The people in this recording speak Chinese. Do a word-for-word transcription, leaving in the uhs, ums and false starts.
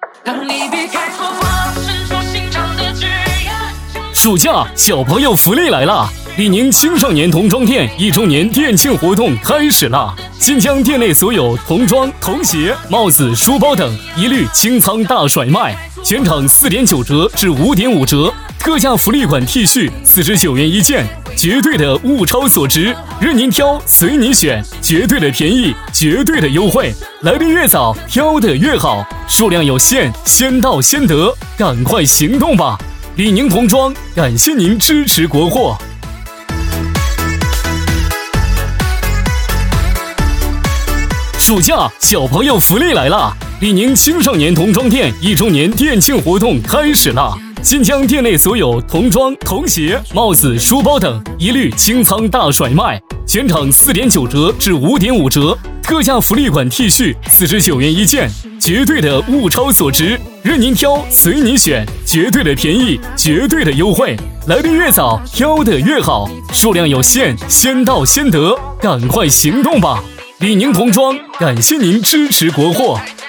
当你避开错过伸出心肠的枝桠。 暑假小朋友福利来了！李宁青少年童装店一周年店庆活动开始了，新将店内所有童装、童鞋、帽子、书包等一律清仓大甩卖，全场四点九折至五点五折，特价福利款 T 恤四十九元一件，绝对的物超所值，任您挑，随你选，绝对的便宜，绝对的优惠，来的越早，挑的越好，数量有限，先到先得，赶快行动吧！李宁童装，感谢您支持国货。暑假小朋友福利来了！李宁青少年童装店一周年店庆活动开始了，新将店内所有童装、童鞋、帽子、书包等一律清仓大甩卖，全场四点九折至五点五折，特价福利款 T 恤四十九元一件，绝对的物超所值，任您挑，随你选，绝对的便宜，绝对的优惠，来的越早，挑的越好，数量有限，先到先得，赶快行动吧！李宁童装，感谢您支持国货。